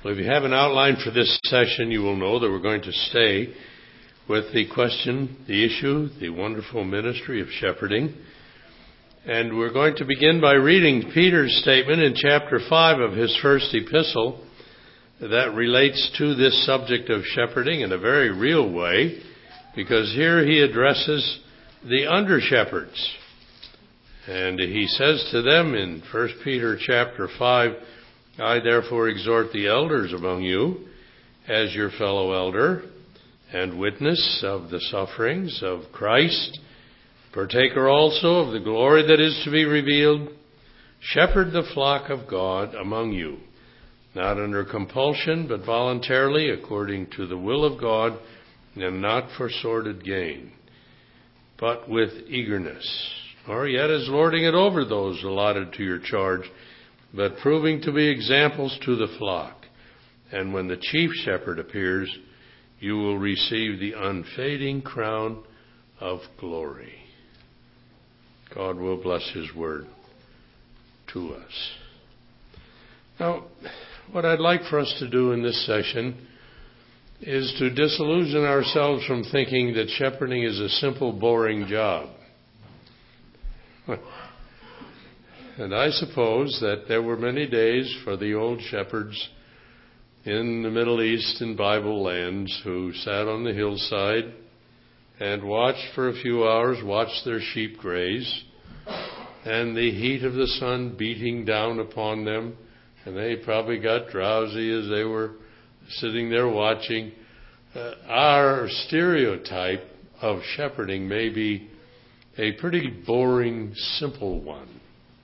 Well, if you have an outline for this session, you will know that we're going to stay with the question, the issue, the wonderful ministry of shepherding. And we're going to begin by reading Peter's statement in chapter 5 of his first epistle that relates to this subject of shepherding in a very real way, because here he addresses the under-shepherds. And he says to them in 1 Peter chapter 5, I therefore exhort the elders among you as your fellow elder and witness of the sufferings of Christ, partaker also of the glory that is to be revealed. Shepherd the flock of God among you, not under compulsion, but voluntarily, according to the will of God, and not for sordid gain, but with eagerness, or yet as lording it over those allotted to your charge, but proving to be examples to the flock. And when the chief shepherd appears, you will receive the unfading crown of glory. God will bless his word to us. Now, what I'd like for us to do in this session is to disillusion ourselves from thinking that shepherding is a simple, boring job. And I suppose that there were many days for the old shepherds in the Middle East and Bible lands who sat on the hillside and watched for a few hours, watched their sheep graze, and the heat of the sun beating down upon them, and they probably got drowsy as they were sitting there watching. Our stereotype of shepherding may be a pretty boring, simple one.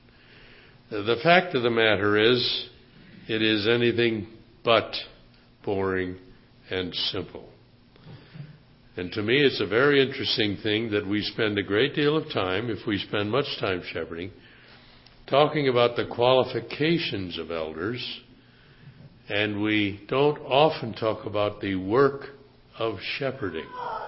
The fact of the matter is, it is anything but boring and simple. And to me, it's a very interesting thing that we spend a great deal of time, if we spend much time shepherding, talking about the qualifications of elders, and we don't often talk about the work of shepherding.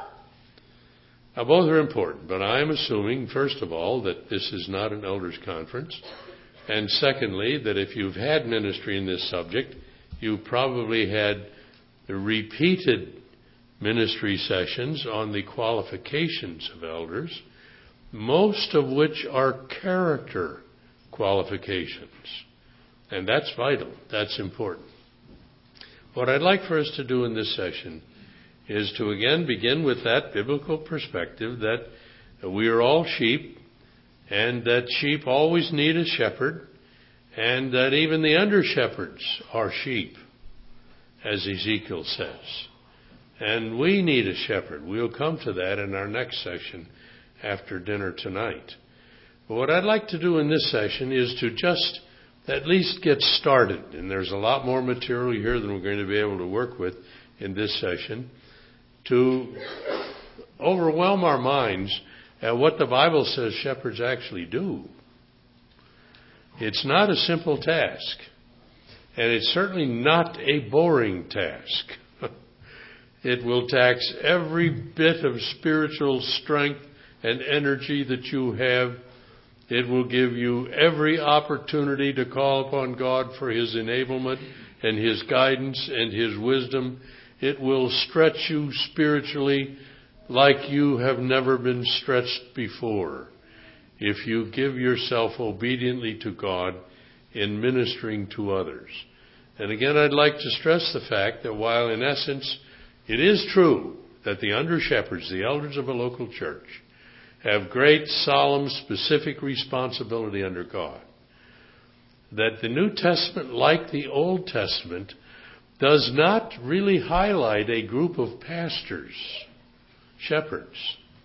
Now, both are important, but I'm assuming, first of all, that this is not an elders' conference. And secondly, that if you've had ministry in this subject, you probably had repeated ministry sessions on the qualifications of elders, most of which are character qualifications. And that's vital. That's important. What I'd like for us to do in this session is to again begin with that biblical perspective that we are all sheep, and that sheep always need a shepherd, and that even the under-shepherds are sheep, as Ezekiel says. And we need a shepherd. We'll come to that in our next session after dinner tonight. But what I'd like to do in this session is to just at least get started. And there's a lot more material here than we're going to be able to work with in this session, to overwhelm our minds at what the Bible says shepherds actually do. It's not a simple task, and it's certainly not a boring task. It will tax every bit of spiritual strength and energy that you have. It will give you every opportunity to call upon God for his enablement and his guidance and his wisdom. It will stretch you spiritually like you have never been stretched before, if you give yourself obediently to God in ministering to others. And again, I'd like to stress the fact that while in essence it is true that the under-shepherds, the elders of a local church, have great, solemn, specific responsibility under God, that the New Testament, like the Old Testament, does not really highlight a group of pastors, shepherds.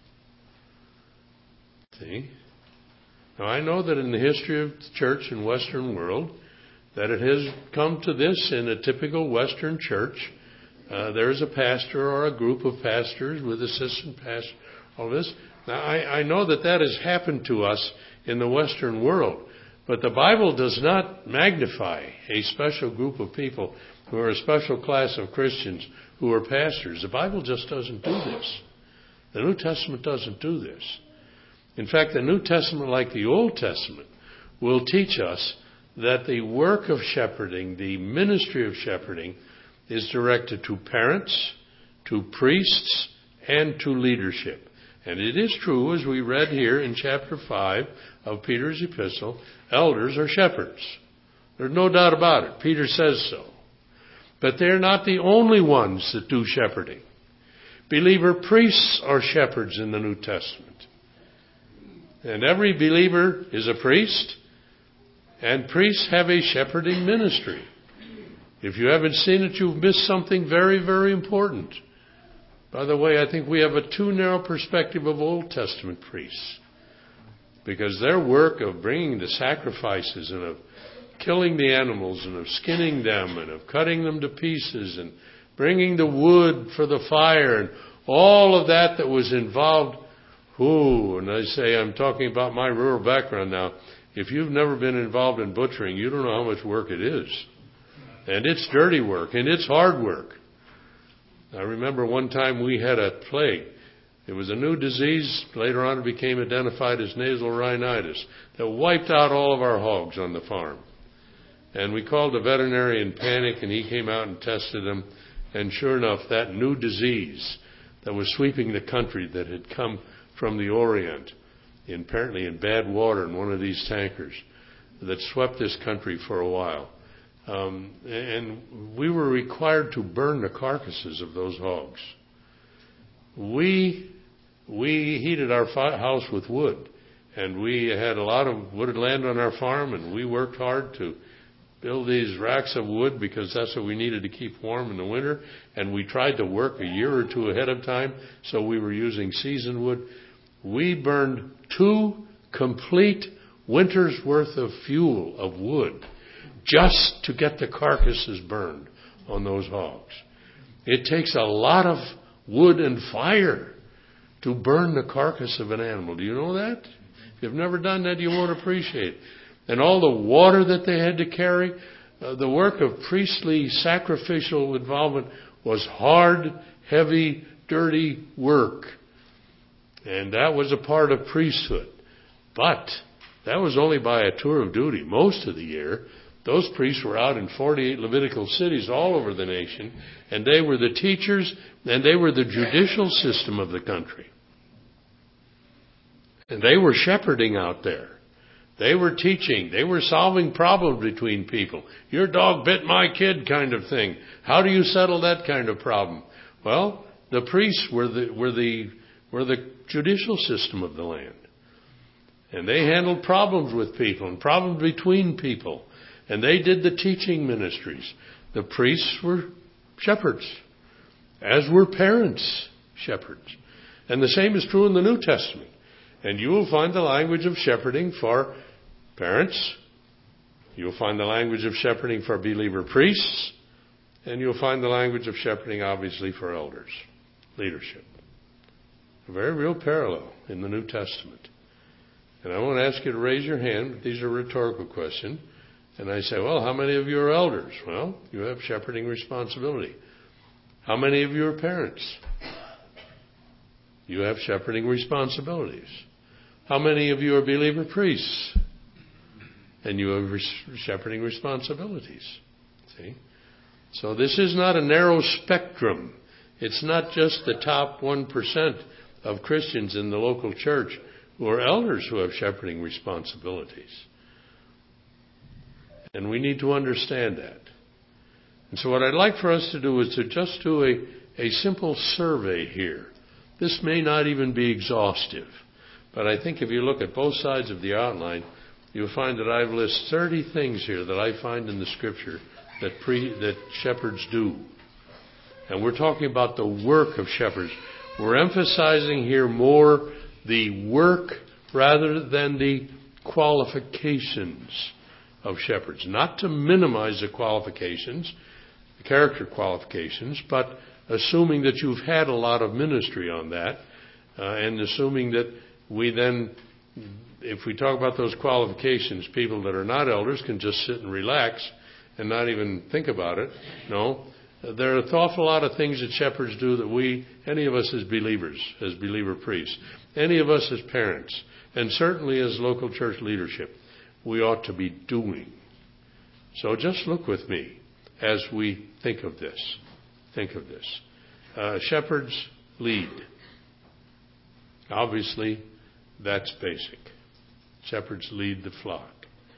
See? Now, I know that in the history of the church in Western world, that it has come to this in a typical Western church. There's a pastor or a group of pastors with assistant pastors, all this. Now, I know that that has happened to us in the Western world, but the Bible does not magnify a special group of people who are a special class of Christians who are pastors. The Bible just doesn't do this. The New Testament doesn't do this. In fact, the New Testament, like the Old Testament, will teach us that the work of shepherding, the ministry of shepherding, is directed to parents, to priests, and to leadership. And it is true, as we read here in chapter 5 of Peter's epistle, elders are shepherds. There's no doubt about it. Peter says so. But they're not the only ones that do shepherding. Believer priests are shepherds in the New Testament. And every believer is a priest, and priests have a shepherding ministry. If you haven't seen it, you've missed something very, very important. By the way, I think we have a too narrow perspective of Old Testament priests, because their work of bringing the sacrifices and of killing the animals and of skinning them and of cutting them to pieces and bringing the wood for the fire and all of that was involved. And I say, I'm talking about my rural background now. If you've never been involved in butchering, you don't know how much work it is. And it's dirty work, and it's hard work. I remember one time we had a plague. It was a new disease. Later on it became identified as nasal rhinitis that wiped out all of our hogs on the farm. And we called the veterinary in panic, and he came out and tested them. And sure enough, that new disease that was sweeping the country, that had come from the Orient, apparently in bad water in one of these tankers, that swept this country for a while. And we were required to burn the carcasses of those hogs. We heated our house with wood, and we had a lot of wooded land on our farm, and we worked hard to build these racks of wood because that's what we needed to keep warm in the winter. And we tried to work a year or two ahead of time, so we were using seasoned wood. We burned 2 complete winters' worth of fuel of wood just to get the carcasses burned on those hogs. It takes a lot of wood and fire to burn the carcass of an animal. Do you know that? If you've never done that, you won't appreciate it. And all the water that they had to carry, the work of priestly sacrificial involvement was hard, heavy, dirty work. And that was a part of priesthood. But that was only by a tour of duty. Most of the year, those priests were out in 48 Levitical cities all over the nation, and they were the teachers, and they were the judicial system of the country. And they were shepherding out there. They were teaching. They were solving problems between people. Your dog bit my kid kind of thing. How do you settle that kind of problem? Well, the priests were the judicial system of the land. And they handled problems with people and problems between people. And they did the teaching ministries. The priests were shepherds, as were parents shepherds. And the same is true in the New Testament. And you will find the language of shepherding for parents. You'll find the language of shepherding for believer priests. And you'll find the language of shepherding, obviously, for elders, leadership. A very real parallel in the New Testament. And I won't ask you to raise your hand, but these are rhetorical questions. And I say, well, how many of you are elders? Well, you have shepherding responsibility. How many of you are parents? You have shepherding responsibilities. How many of you are believer priests? And you have shepherding responsibilities. See? So this is not a narrow spectrum. It's not just the top 1% of Christians in the local church who are elders who have shepherding responsibilities. And we need to understand that. And so what I'd like for us to do is to just do a simple survey here. This may not even be exhaustive, but I think if you look at both sides of the outline, you'll find that I've listed 30 things here that I find in the Scripture that shepherds do. And we're talking about the work of shepherds. We're emphasizing here more the work rather than the qualifications of shepherds. Not to minimize the qualifications, the character qualifications, but assuming that you've had a lot of ministry on that, and assuming that we then, if we talk about those qualifications, people that are not elders can just sit and relax and not even think about it. No, there are an awful lot of things that shepherds do that any of us as believers, as believer priests, any of us as parents, and certainly as local church leadership, we ought to be doing. So just look with me as we think of this. Think of this. Shepherds lead. Obviously, that's basic. Shepherds lead the flock.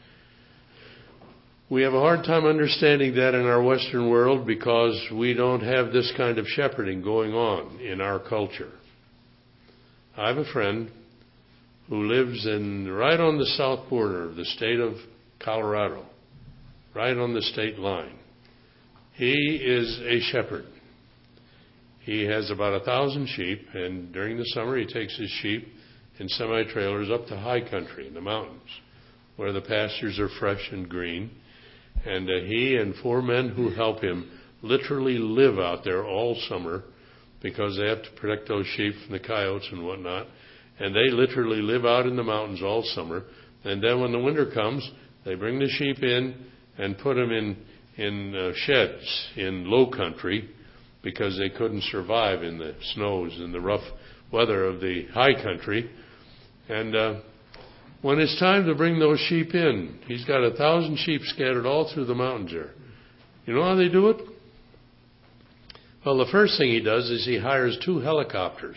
We have a hard time understanding that in our Western world because we don't have this kind of shepherding going on in our culture. I have a friend who lives right on the south border of the state of Colorado, right on the state line. He is a shepherd. He has about 1,000 sheep, and during the summer he takes his sheep in semi-trailers up to high country in the mountains, where the pastures are fresh and green. And he and 4 men who help him literally live out there all summer because they have to protect those sheep from the coyotes and whatnot. And they literally live out in the mountains all summer. And then when the winter comes, they bring the sheep in and put them in sheds in low country because they couldn't survive in the snows and the rough weather of the high country. And when it's time to bring those sheep in, he's got 1,000 sheep scattered all through the mountains there. You know how they do it? Well, the first thing he does is he hires 2 helicopters.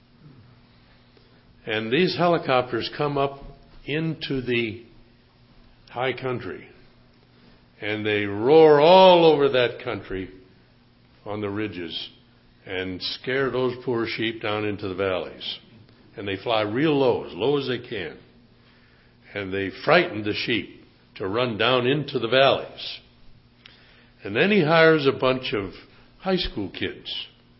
And these helicopters come up into the high country. And they roar all over that country on the ridges and scare those poor sheep down into the valleys. And they fly real low as they can. And they frighten the sheep to run down into the valleys. And then he hires a bunch of high school kids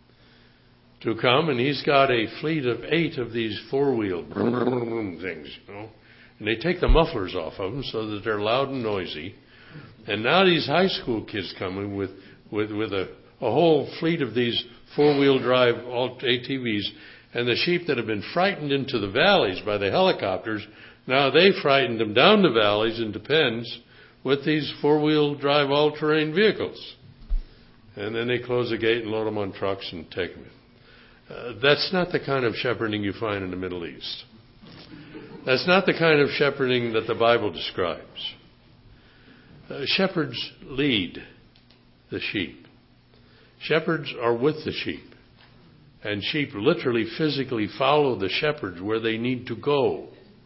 to come, and he's got a fleet of 8 of these 4-wheel things, and they take the mufflers off of them so that they're loud and noisy. And now these high school kids coming with a whole fleet of these 4-wheel drive ATVs, and the sheep that have been frightened into the valleys by the helicopters, now they frightened them down the valleys into pens with these 4-wheel drive all-terrain vehicles. And then they close the gate and load them on trucks and take them in. That's not the kind of shepherding you find in the Middle East. That's not the kind of shepherding that the Bible describes. Shepherds lead the sheep. Shepherds are with the sheep. And sheep literally, physically follow the shepherds where they need to go.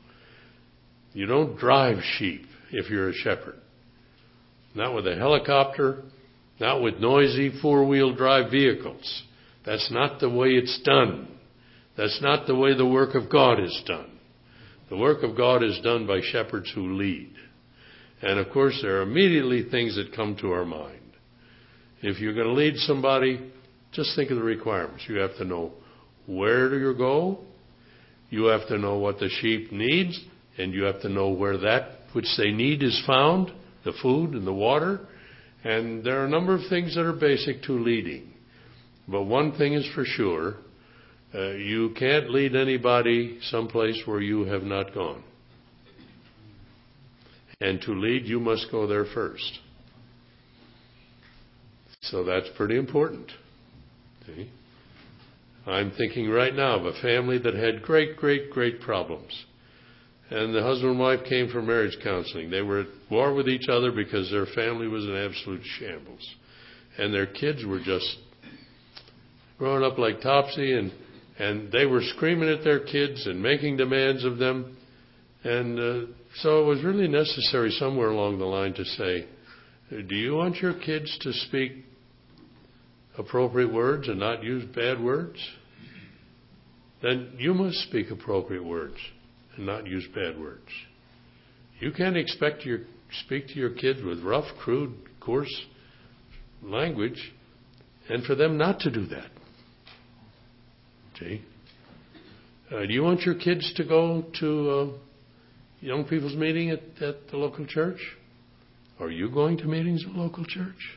You don't drive sheep if you're a shepherd. Not with a helicopter, not with noisy 4-wheel drive vehicles. That's not the way it's done. That's not the way the work of God is done. The work of God is done by shepherds who lead. And of course, there are immediately things that come to our mind. If you're going to lead somebody, just think of the requirements. You have to know where do you go. You have to know what the sheep needs. And you have to know where that which they need is found, the food and the water. And there are a number of things that are basic to leading. But one thing is for sure, you can't lead anybody someplace where you have not gone. And to lead, you must go there first. So that's pretty important. See? I'm thinking right now of a family that had great problems. And the husband and wife came for marriage counseling. They were at war with each other because their family was in absolute shambles. And their kids were just growing up like Topsy, and they were screaming at their kids and making demands of them. And so it was really necessary somewhere along the line to say, do you want your kids to speak appropriate words and not use bad words? Then you must speak appropriate words and not use bad words. You can't expect to speak to your kids with rough, crude, coarse language and for them not to do that. See? Do you want your kids to go to young people's meeting at the local church? Are you going to meetings at local church?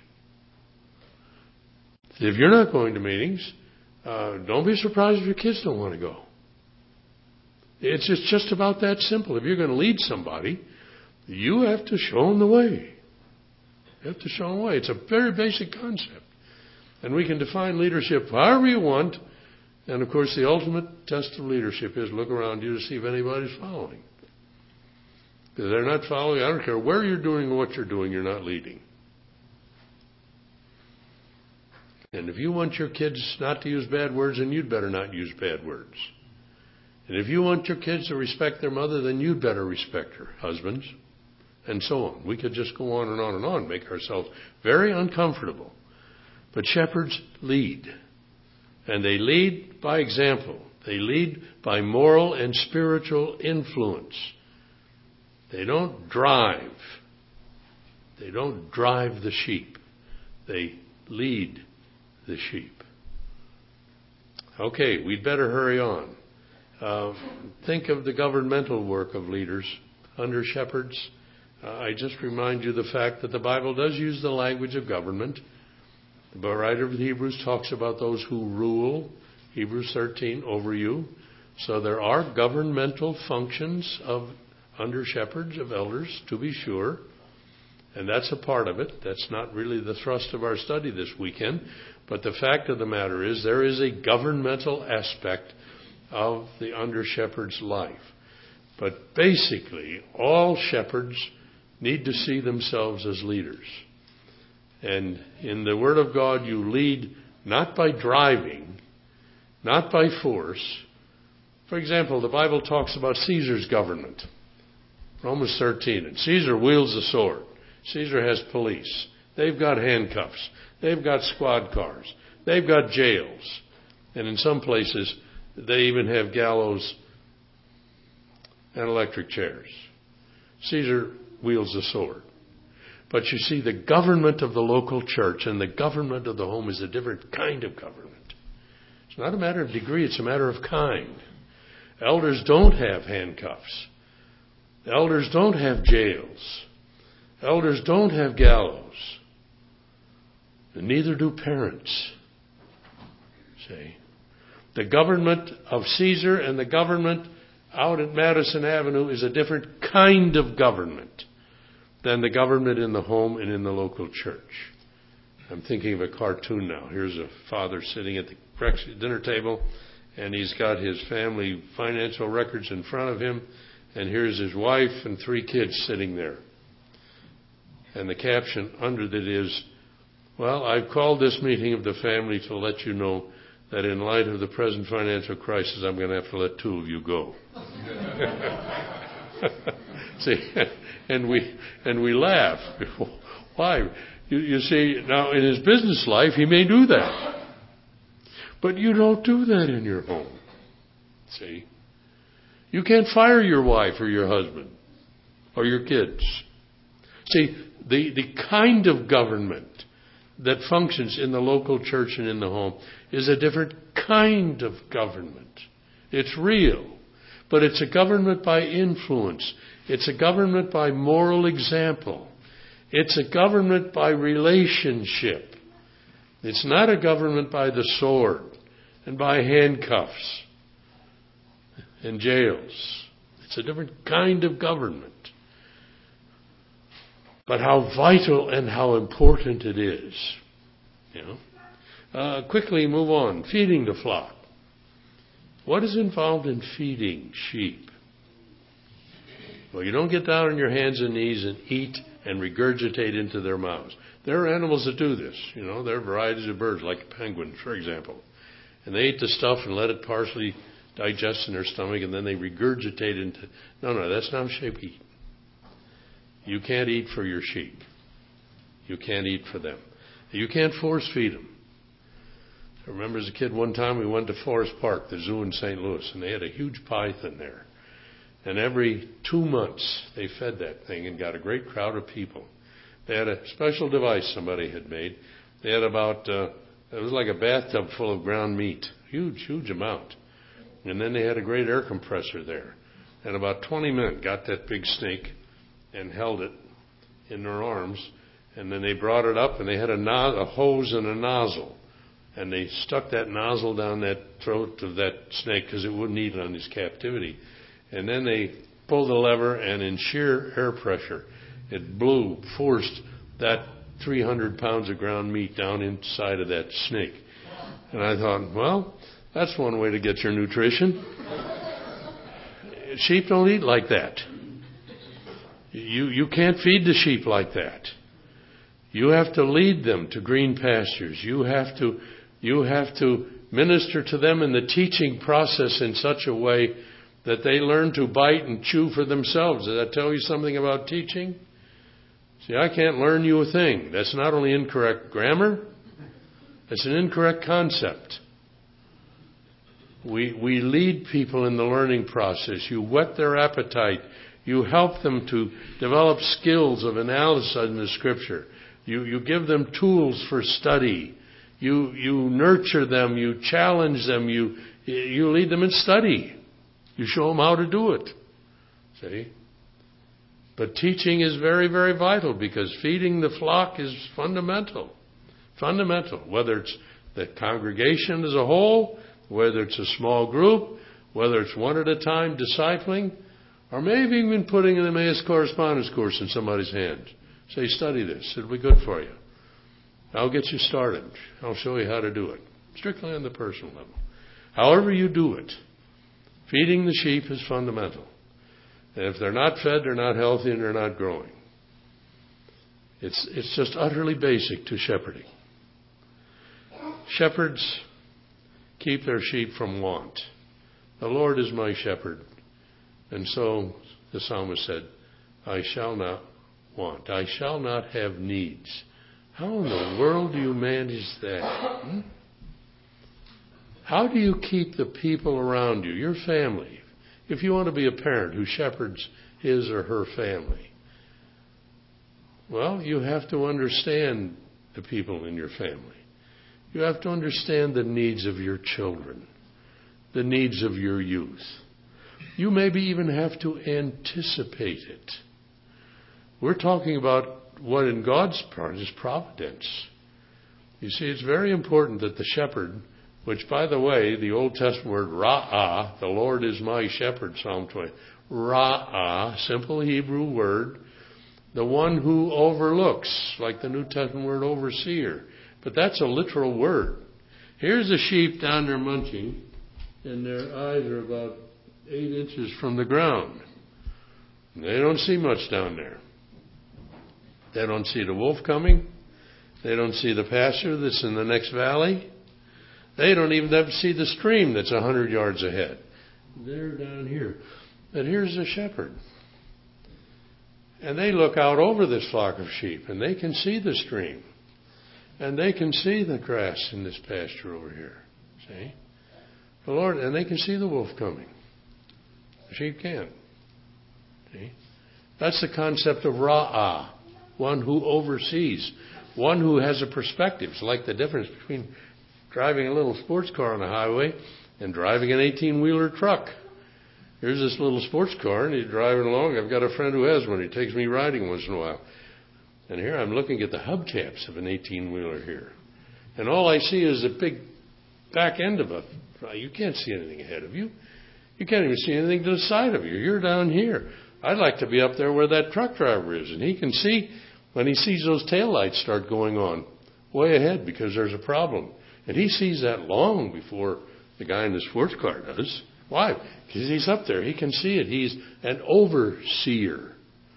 If you're not going to meetings, don't be surprised if your kids don't want to go. It's just about that simple. If you're going to lead somebody, you have to show them the way. You have to show them the way. It's a very basic concept. And we can define leadership however you want. And, of course, the ultimate test of leadership is look around you to see if anybody's following. Because they're not following. I don't care where you're doing or what you're doing, you're not leading. And if you want your kids not to use bad words, then you'd better not use bad words. And if you want your kids to respect their mother, then you'd better respect her, husbands, and so on. We could just go on and on and on, make ourselves very uncomfortable. But shepherds lead. And they lead by example. They lead by moral and spiritual influence. They don't drive. They don't drive the sheep. They lead the sheep. Okay, we'd better hurry on. Think of the governmental work of leaders under shepherds. I just remind you the fact that the Bible does use the language of government. The writer of the Hebrews talks about those who rule, Hebrews 13, over you. So there are governmental functions of under shepherds, of elders, to be sure. And that's a part of it. That's not really the thrust of our study this weekend. But the fact of the matter is there is a governmental aspect of the under shepherd's life. But basically, all shepherds need to see themselves as leaders. And in the Word of God, you lead not by driving, not by force. For example, the Bible talks about Caesar's government. Romans 13. And Caesar wields a sword. Caesar has police. They've got handcuffs. They've got squad cars. They've got jails. And in some places, they even have gallows and electric chairs. Caesar wields a sword. But you see, the government of the local church and the government of the home is a different kind of government. It's not a matter of degree, it's a matter of kind. Elders don't have handcuffs. Elders don't have jails. Elders don't have gallows. And neither do parents. See? The government of Caesar and the government out at Madison Avenue is a different kind of government than the government in the home and in the local church. I'm thinking of a cartoon now. Here's a father sitting at the breakfast dinner table, and he's got his family financial records in front of him, and here's his wife and 3 kids sitting there. And the caption under that is, well, I've called this meeting of the family to let you know that in light of the present financial crisis, I'm going to have to let 2 of you go. See, and we laugh. Why? You see, now in his business life, he may do that. But you don't do that in your home. See? You can't fire your wife or your husband or your kids. See, the kind of government that functions in the local church and in the home is a different kind of government. It's real, but it's a government by influence. It's a government by moral example. It's a government by relationship. It's not a government by the sword and by handcuffs and jails. It's a different kind of government. But how vital and how important it is. You know? Quickly move on. Feeding the flock. What is involved in feeding sheep? Well, you don't get down on your hands and knees and eat and regurgitate into their mouths. There are animals that do this. You know, there are varieties of birds, like penguins, for example. And they eat the stuff and let it partially digest in their stomach, and then they regurgitate into... No, that's not how sheep eat. You can't eat for your sheep. You can't eat for them. You can't force feed them. I remember as a kid one time we went to Forest Park, the zoo in St. Louis, and they had a huge python there. And every 2 months they fed that thing and got a great crowd of people. They had a special device somebody had made. They had about, it was like a bathtub full of ground meat. Huge amount. And then they had a great air compressor there. And about 20 men got that big snake and held it in their arms. And then they brought it up, and they had a hose and a nozzle. And they stuck that nozzle down that throat of that snake because it wouldn't eat on his captivity. And then they pulled the lever, and in sheer air pressure, it forced that 300 pounds of ground meat down inside of that snake. And I thought, well, that's one way to get your nutrition. Sheep don't eat like that. You can't feed the sheep like that. You have to lead them to green pastures. You have to minister to them in the teaching process in such a way that they learn to bite and chew for themselves. Did I tell you something about teaching? See, I can't learn you a thing. That's not only incorrect grammar, it's an incorrect concept. We lead people in the learning process. You whet their appetite. You help them to develop skills of analysis in the Scripture. You give them tools for study. You nurture them. You challenge them. You lead them in study. You show them how to do it. See? But teaching is very, very vital because feeding the flock is fundamental. Fundamental. Whether it's the congregation as a whole, whether it's a small group, whether it's one at a time discipling, or maybe even putting an Emmaus correspondence course in somebody's hands. Say, study this. It'll be good for you. I'll get you started. I'll show you how to do it. Strictly on the personal level. However you do it, feeding the sheep is fundamental. And if they're not fed, they're not healthy and they're not growing. It's just utterly basic to shepherding. Shepherds keep their sheep from want. The Lord is my shepherd. And so the psalmist said, I shall not want. I shall not have needs. How in the world do you manage that? How do you keep the people around you, your family, if you want to be a parent who shepherds his or her family? Well, you have to understand the people in your family. You have to understand the needs of your children, the needs of your youth. You maybe even have to anticipate it. We're talking about what in God's part is providence. You see, it's very important that the shepherd, which, by the way, the Old Testament word ra'ah, the Lord is my shepherd, Psalm 20. Ra'ah, simple Hebrew word, the one who overlooks, like the New Testament word overseer. But that's a literal word. Here's a sheep down there munching, and their eyes are about 8 inches from the ground. They don't see much down there. They don't see the wolf coming. They don't see the pasture that's in the next valley. They don't even have to see the stream that's 100 yards ahead. They're down here. But here's the shepherd. And they look out over this flock of sheep, and they can see the stream. And they can see the grass in this pasture over here. See? The Lord, and they can see the wolf coming. The sheep can't. See? That's the concept of ra'ah, one who oversees, one who has a perspective. It's like the difference between driving a little sports car on the highway and driving an 18-wheeler truck. Here's this little sports car, and he's driving along. I've got a friend who has one. He takes me riding once in a while. And here I'm looking at the hubcaps of an 18-wheeler here. And all I see is a big back end of it. You can't see anything ahead of you. You can't even see anything to the side of you. You're down here. I'd like to be up there where that truck driver is. And he can see when he sees those taillights start going on way ahead because there's a problem. And he sees that long before the guy in the sports car does. Why? Because he's up there. He can see it. He's an overseer.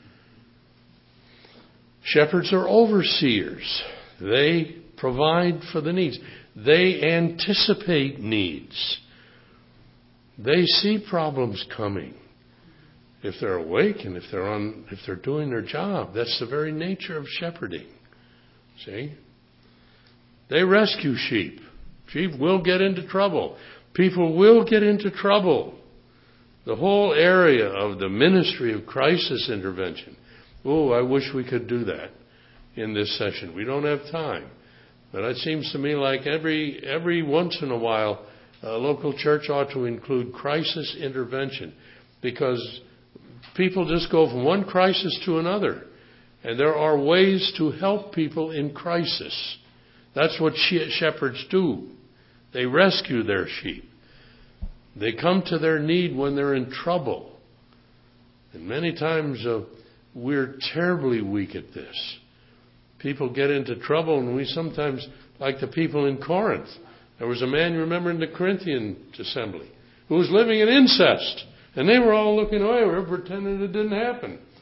Shepherds are overseers. They provide for the needs. They anticipate needs. They see problems coming. If they're awake and if they're doing their job, that's the very nature of shepherding. See? They rescue sheep. Sheep will get into trouble. People will get into trouble. The whole area of the ministry of crisis intervention. Oh, I wish we could do that in this session. We don't have time. But it seems to me like every once in a while, a local church ought to include crisis intervention because people just go from one crisis to another. And there are ways to help people in crisis. That's what shepherds do. They rescue their sheep. They come to their need when they're in trouble. And many times we're terribly weak at this. People get into trouble, and we sometimes, like the people in Corinth, there was a man, you remember, in the Corinthian assembly who was living in incest. And they were all looking away. We were pretending it didn't happen.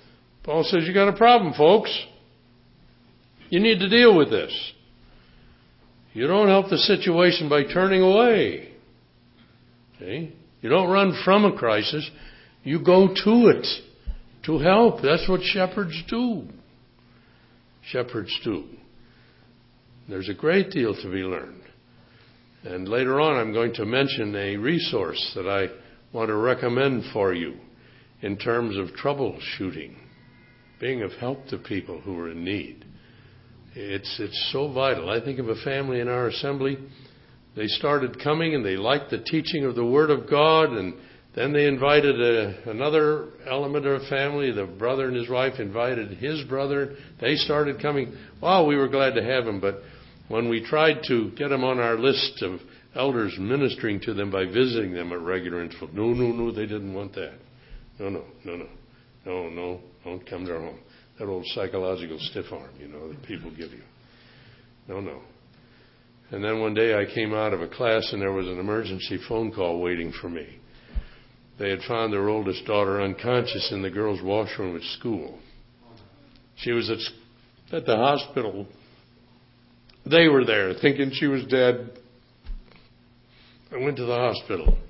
Paul says, you got a problem, folks. You need to deal with this. You don't help the situation by turning away. See? You don't run from a crisis. You go to it to help. That's what shepherds do. Shepherds do. There's a great deal to be learned. And later on, I'm going to mention a resource that I want to recommend for you in terms of troubleshooting, being of help to people who are in need. It's so vital. I think of a family in our assembly. They started coming and they liked the teaching of the Word of God, and then they invited another element of the family. The brother and his wife invited his brother. They started coming. Wow, we were glad to have them, but when we tried to get them on our list of elders ministering to them by visiting them at regular intervals, no, they didn't want that. No, don't come to our home. That old psychological stiff arm, that people give you. No. And then one day I came out of a class and there was an emergency phone call waiting for me. They had found their oldest daughter unconscious in the girls' washroom at school. She was at the hospital. They were there thinking she was dead. I went to the hospital.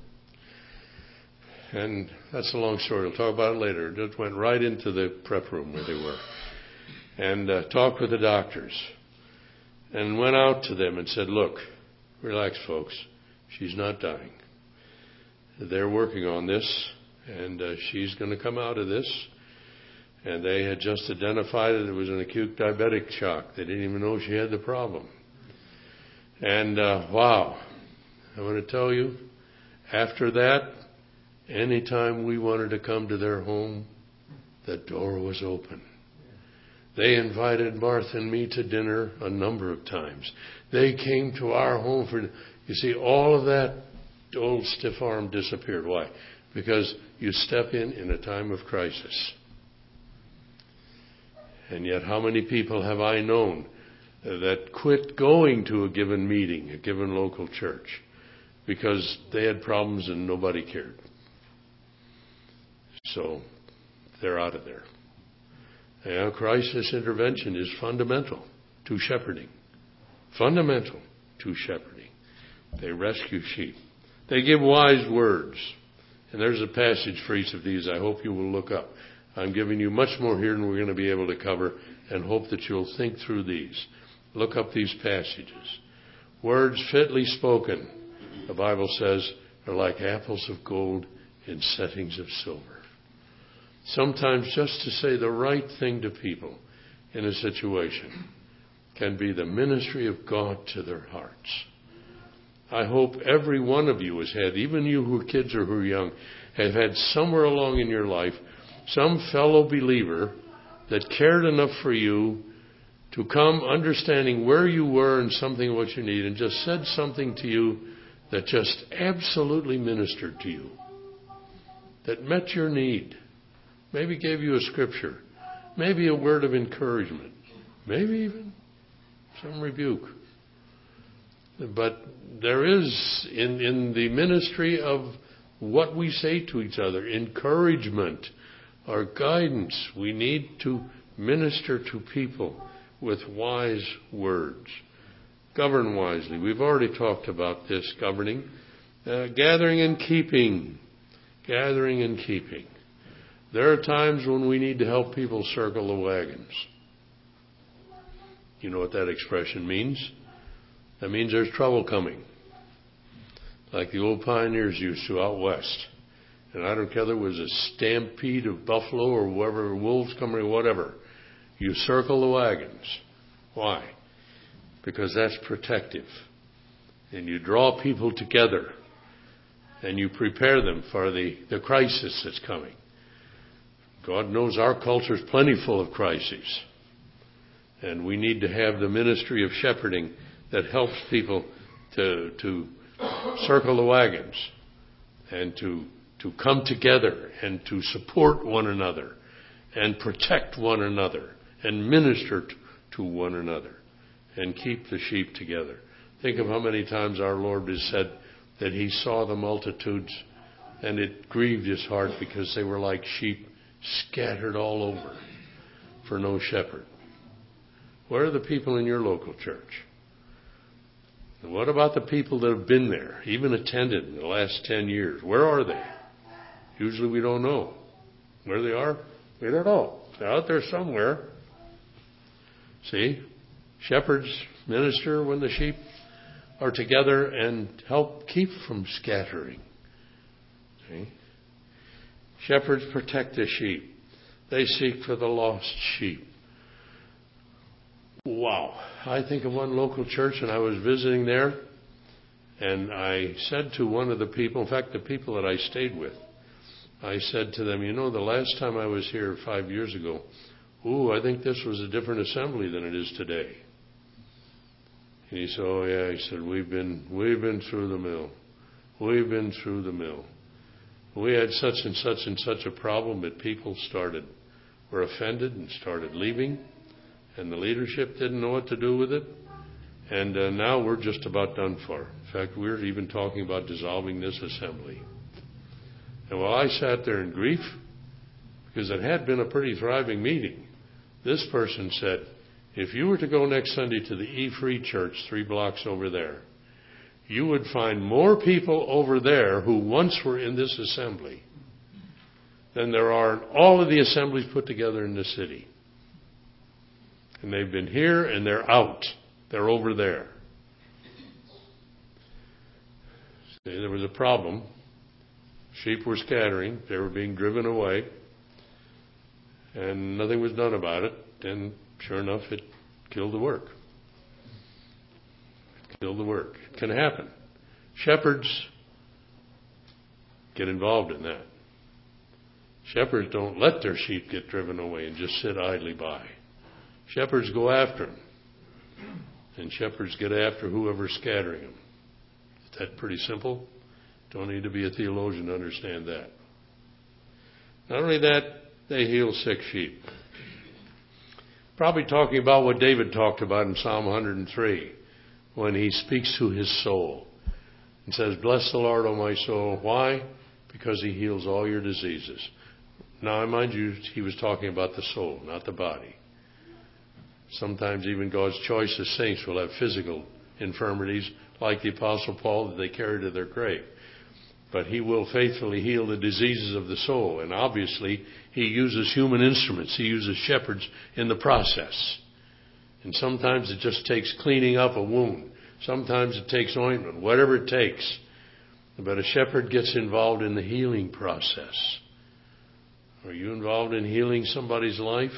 And that's a long story. We'll talk about it later. Just went right into the prep room where they were and talked with the doctors and went out to them and said, look, relax, folks. She's not dying. They're working on this, and she's going to come out of this. And they had just identified it was an acute diabetic shock. They didn't even know she had the problem. And wow, I want to tell you, after that, anytime we wanted to come to their home, the door was open. They invited Martha and me to dinner a number of times. They came to our home you see, all of that old stiff arm disappeared. Why? Because you step in a time of crisis. And yet how many people have I known that quit going to a given meeting, a given local church, because they had problems and nobody cared? So they're out of there. And crisis intervention is fundamental to shepherding. Fundamental to shepherding. They rescue sheep. They give wise words. And there's a passage for each of these I hope you will look up. I'm giving you much more here than we're going to be able to cover, and hope that you'll think through these. Look up these passages. Words fitly spoken, the Bible says, are like apples of gold in settings of silver. Sometimes just to say the right thing to people in a situation can be the ministry of God to their hearts. I hope every one of you has had, even you who are kids or who are young, have had somewhere along in your life some fellow believer that cared enough for you to come understanding where you were and something what you need, and just said something to you that just absolutely ministered to you, that met your need. Maybe gave you a scripture, maybe a word of encouragement, maybe even some rebuke. But there is in the ministry of what we say to each other, encouragement or guidance. We need to minister to people with wise words. Govern wisely. We've already talked about this, governing. Gathering and keeping. Gathering and keeping. There are times when we need to help people circle the wagons. You know what that expression means? That means there's trouble coming. Like the old pioneers used to out west. And I don't care whether it was a stampede of buffalo or whoever, wolves coming or whatever. You circle the wagons. Why? Because that's protective. And you draw people together. And you prepare them for the crisis that's coming. God knows our culture is plenty full of crises. And we need to have the ministry of shepherding that helps people to circle the wagons and to come together and to support one another and protect one another and minister to one another and keep the sheep together. Think of how many times our Lord has said that he saw the multitudes and it grieved his heart because they were like sheep scattered all over. for no shepherd? Where are the people in your local church? And what about the people that have been there, even attended in the last 10 years? Where are they? Usually we don't know. Where they are, we don't know. They're out there somewhere. See? Shepherds minister when the sheep are together and help keep from scattering. See? Shepherds protect the sheep. They seek for the lost sheep. Wow. I think of one local church, and I was visiting there, and I said to one of the people, in fact, the people that I stayed with, I said to them, the last time I was here 5 years ago, I think this was a different assembly than it is today. And he said, oh yeah, he said, we've been through the mill. We've been through the mill. We had such and such a problem that people were offended and started leaving, and the leadership didn't know what to do with it. And now we're just about done for. In fact, we're even talking about dissolving this assembly. And while I sat there in grief, because it had been a pretty thriving meeting, this person said, if you were to go next Sunday to the E-Free Church 3 blocks over there, you would find more people over there who once were in this assembly than there are in all of the assemblies put together in the city. And they've been here and they're out. They're over there. See, there was a problem. Sheep were scattering. They were being driven away. And nothing was done about it. And sure enough, it killed the work. It can happen. Shepherds get involved in that. Shepherds don't let their sheep get driven away and just sit idly by. Shepherds go after them. And shepherds get after whoever's scattering them. Is that pretty simple? Don't need to be a theologian to understand that. Not only that, they heal sick sheep. Probably talking about what David talked about in Psalm 103 when he speaks to his soul and says, bless the Lord, O my soul. Why? Because he heals all your diseases. Now, mind you, he was talking about the soul, not the body. Sometimes even God's choicest saints will have physical infirmities like the Apostle Paul that they carry to their grave. But he will faithfully heal the diseases of the soul. And obviously, he uses human instruments. He uses shepherds in the process. And sometimes it just takes cleaning up a wound. Sometimes it takes ointment, whatever it takes. But a shepherd gets involved in the healing process. Are you involved in healing somebody's life?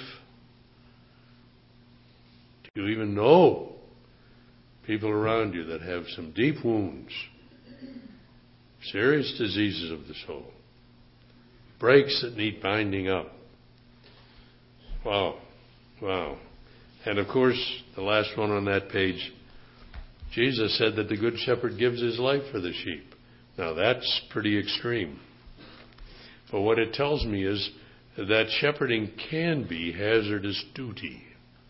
Do you even know people around you that have some deep wounds? Serious diseases of the soul. Breaks that need binding up. Wow. And of course, the last one on that page, Jesus said that the good shepherd gives his life for the sheep. Now that's pretty extreme. But what it tells me is that shepherding can be hazardous duty.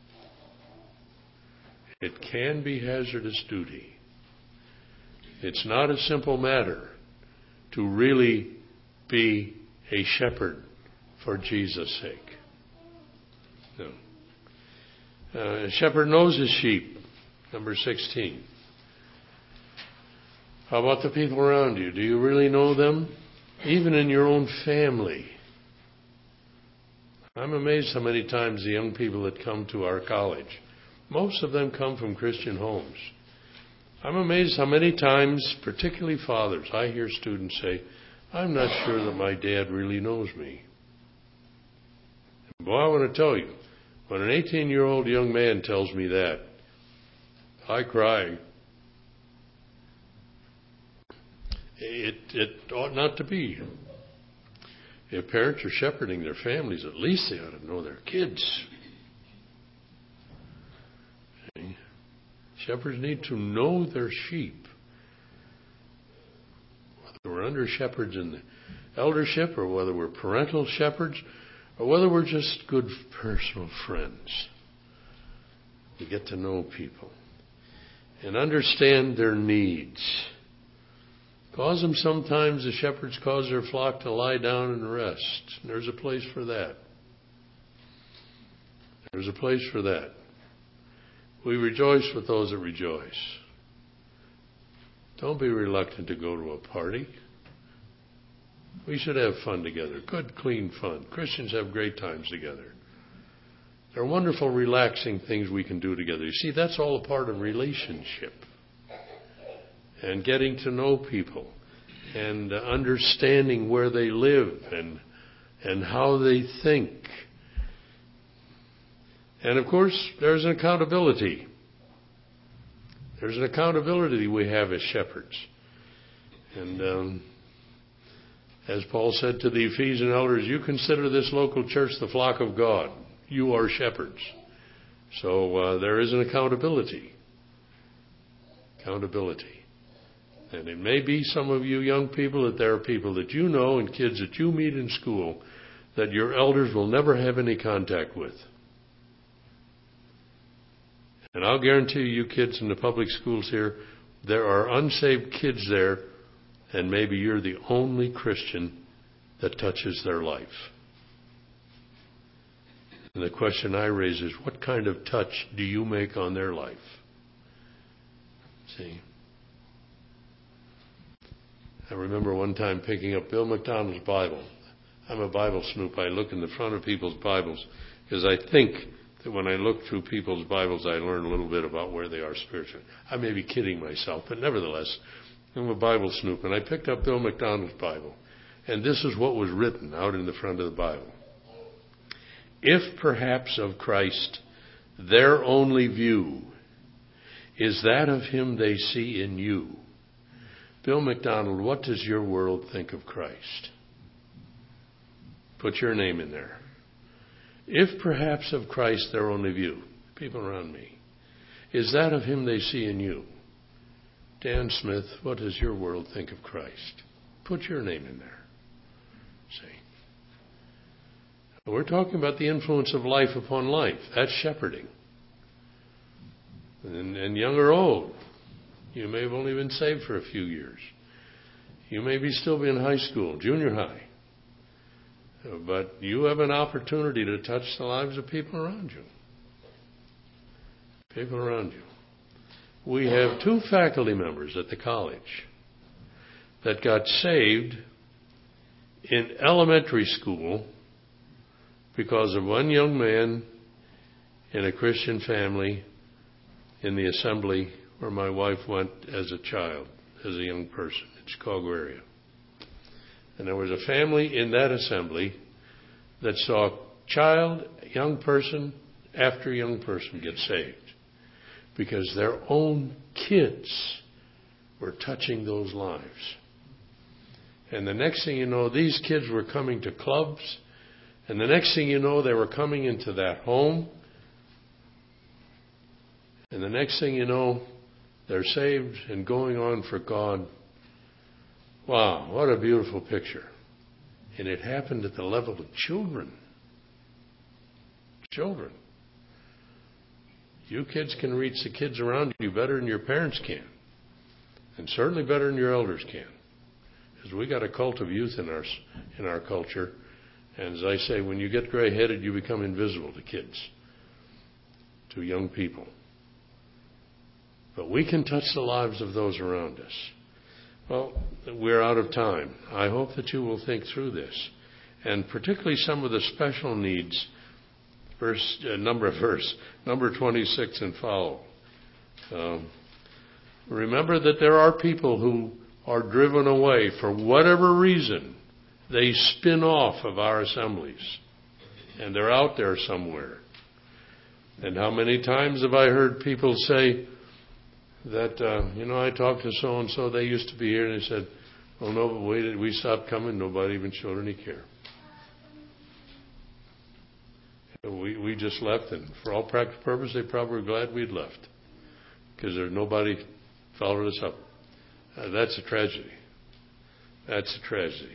It can be hazardous duty. It's not a simple matter to really be a shepherd for Jesus' sake. No. A shepherd knows his sheep. Number 16. How about the people around you? Do you really know them? Even in your own family. I'm amazed how many times the young people that come to our college, most of them come from Christian homes. I'm amazed how many times, particularly fathers, I hear students say, I'm not sure that my dad really knows me. Boy, I want to tell you, when an 18-year-old young man tells me that, I cry. It ought not to be. If parents are shepherding their families, at least they ought to know their kids. Okay. Shepherds need to know their sheep. Whether we're under shepherds in the eldership, or whether we're parental shepherds, or whether we're just good personal friends. We get to know people and understand their needs. Cause them sometimes, the shepherds cause their flock to lie down and rest. And there's a place for that. There's a place for that. We rejoice with those that rejoice. Don't be reluctant to go to a party. We should have fun together. Good, clean fun. Christians have great times together. There are wonderful, relaxing things we can do together. You see, that's all a part of relationship. And getting to know people. And understanding where they live. And how they think. And of course, there's an accountability. There's an accountability we have as shepherds. And as Paul said to the Ephesian elders, you consider this local church the flock of God. You are shepherds. So there is an accountability. Accountability. And it may be some of you young people that there are people that you know and kids that you meet in school that your elders will never have any contact with. And I'll guarantee you kids in the public schools here, there are unsaved kids there, and maybe you're the only Christian that touches their life. And the question I raise is, what kind of touch do you make on their life? See? I remember one time picking up Bill McDonald's Bible. I'm a Bible snoop. I look in the front of people's Bibles because I think that when I look through people's Bibles, I learn a little bit about where they are spiritually. I may be kidding myself, but nevertheless, I'm a Bible snoop. And I picked up Bill McDonald's Bible. And this is what was written out in the front of the Bible. If perhaps of Christ their only view is that of him they see in you, Bill McDonald, what does your world think of Christ? Put your name in there. If perhaps of Christ their only view, people around me, is that of him they see in you, Dan Smith, what does your world think of Christ? Put your name in there. See? We're talking about the influence of life upon life. That's shepherding. And young or old, you may have only been saved for a few years. You may be still be in high school, junior high. But you have an opportunity to touch the lives of people around you. People around you. We have 2 faculty members at the college that got saved in elementary school because of one young man in a Christian family in the assembly where my wife went as a child, as a young person in the Chicago area. And there was a family in that assembly that saw child, young person, after young person get saved because their own kids were touching those lives. And the next thing you know, these kids were coming to clubs, and the next thing you know, they were coming into that home, and the next thing you know, they're saved and going on for God. Wow, what a beautiful picture. And it happened at the level of children. Children. You kids can reach the kids around you better than your parents can. And certainly better than your elders can. Because we got a cult of youth in our culture. And as I say, when you get gray-headed, you become invisible to kids, to young people. But we can touch the lives of those around us. Well, we're out of time. I hope that you will think through this. And particularly some of the special needs, number 26 and follow. Remember that there are people who are driven away for whatever reason. They spin off of our assemblies. And they're out there somewhere. And how many times have I heard people say, that, I talked to so-and-so, they used to be here, and they said, oh, no, but we stopped coming, nobody even showed any care. We just left, and for all practical purposes, they probably were glad we'd left, because nobody followed us up. That's a tragedy. That's a tragedy.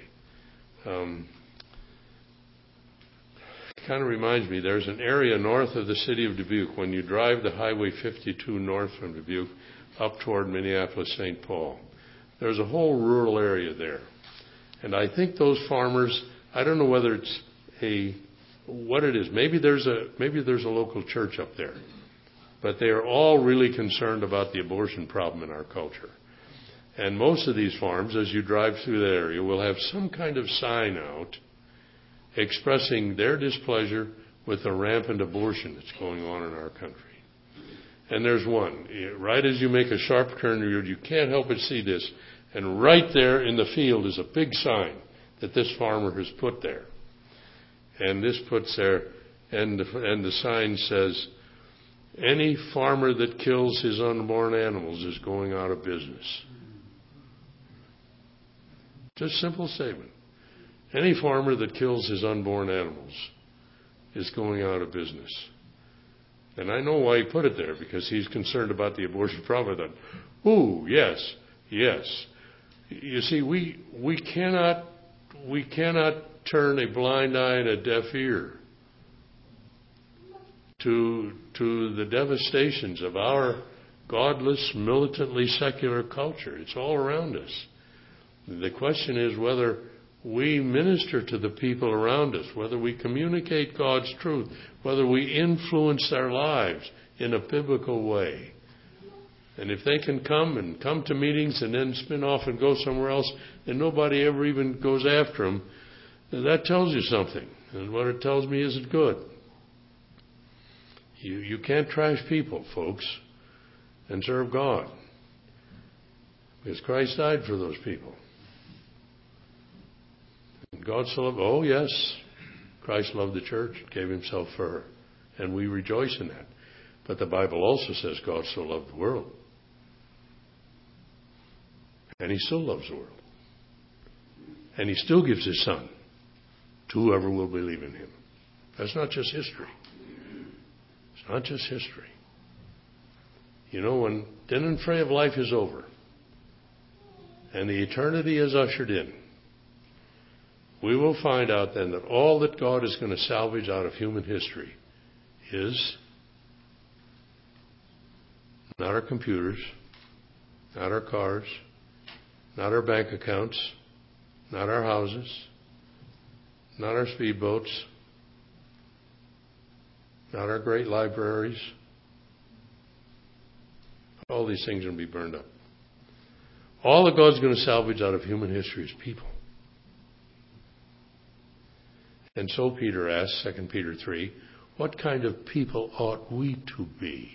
It kind of reminds me, there's an area north of the city of Dubuque, when you drive the Highway 52 north from Dubuque, up toward Minneapolis-St. Paul. There's a whole rural area there. And I think those farmers, I don't know whether it's a what it is. Maybe there's a local church up there, but they are all really concerned about the abortion problem in our culture. And most of these farms, as you drive through that area, will have some kind of sign out expressing their displeasure with the rampant abortion that's going on in our country. And there's one. Right as you make a sharp turn, you can't help but see this. And right there in the field is a big sign that this farmer has put there. And this puts there, and the sign says, any farmer that kills his unborn animals is going out of business. Just a simple statement. Any farmer that kills his unborn animals is going out of business. And I know why he put it there, because he's concerned about the abortion problem. I thought, ooh, yes. You see, we cannot turn a blind eye and a deaf ear to the devastations of our godless, militantly secular culture. It's all around us. The question is whether we minister to the people around us, whether we communicate God's truth, whether we influence their lives in a biblical way. And if they can come to meetings and then spin off and go somewhere else, and nobody ever even goes after them, that tells you something. And what it tells me isn't good. You can't trash people, folks, and serve God. Because Christ died for those people. And God so loved, oh yes, Christ loved the church, gave himself for her. And we rejoice in that. But the Bible also says God so loved the world. And he still loves the world. And he still gives his son to whoever will believe in him. That's not just history. It's not just history. You know, when din and fray of life is over and the eternity is ushered in, we will find out then that all that God is going to salvage out of human history is not our computers, not our cars, not our bank accounts, not our houses, not our speedboats, not our great libraries. All these things are going to be burned up. All that God's going to salvage out of human history is people. And so Peter asks, 2 Peter 3, what kind of people ought we to be?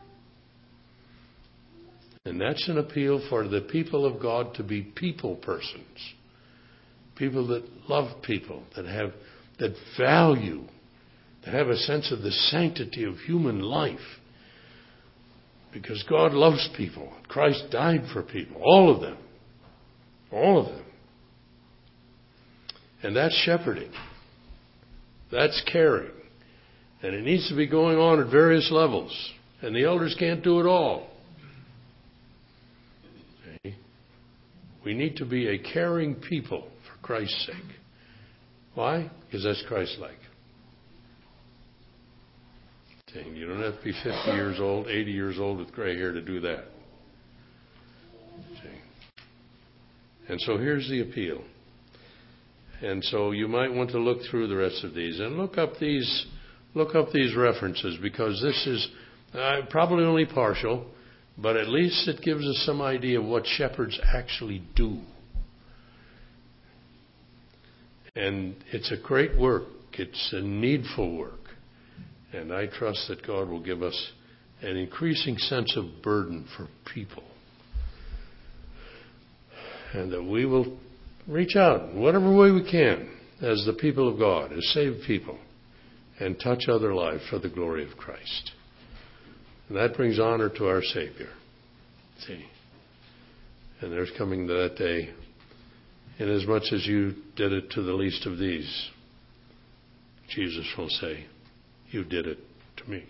And that's an appeal for the people of God to be people persons. People that love people, that value, that have a sense of the sanctity of human life. Because God loves people. Christ died for people. All of them. All of them. And that's shepherding. That's caring. And it needs to be going on at various levels. And the elders can't do it all. Okay? We need to be a caring people for Christ's sake. Why? Because that's Christ-like. Okay? You don't have to be 50 years old, 80 years old with gray hair to do that. Okay? And so here's the appeal. And so you might want to look through the rest of these and look up these references, because this is probably only partial, but at least it gives us some idea of what shepherds actually do. And it's a great work. It's a needful work. And I trust that God will give us an increasing sense of burden for people. And that we will reach out in whatever way we can as the people of God, as saved people, and touch other lives for the glory of Christ. And that brings honor to our Savior. See? And there's coming that day, inasmuch as you did it to the least of these, Jesus will say, you did it to me.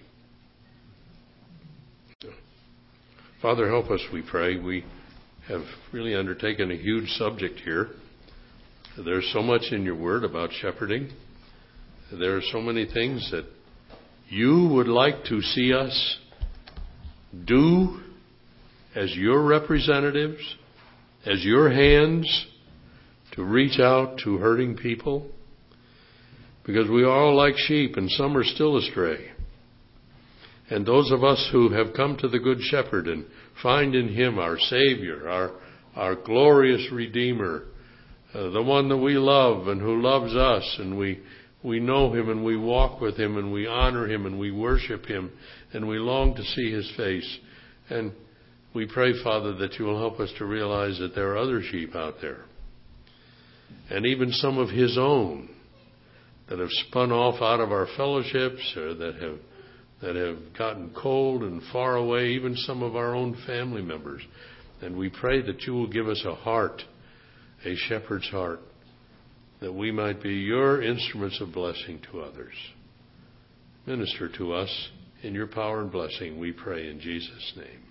So, Father, help us, we pray. We have really undertaken a huge subject here. There's so much in your word about shepherding. There are so many things that you would like to see us do as your representatives, as your hands to reach out to hurting people. because we are all like sheep and some are still astray. And those of us who have come to the Good Shepherd and find in Him our Savior, our glorious Redeemer, the one that we love and who loves us, and we know Him and we walk with Him and we honor Him and we worship Him and we long to see His face. And we pray, Father, that You will help us to realize that there are other sheep out there, and even some of His own that have spun off out of our fellowships, or that have gotten cold and far away, even some of our own family members. And we pray that You will give us a heart, a shepherd's heart, that we might be Your instruments of blessing to others. Minister to us in Your power and blessing, we pray in Jesus' name.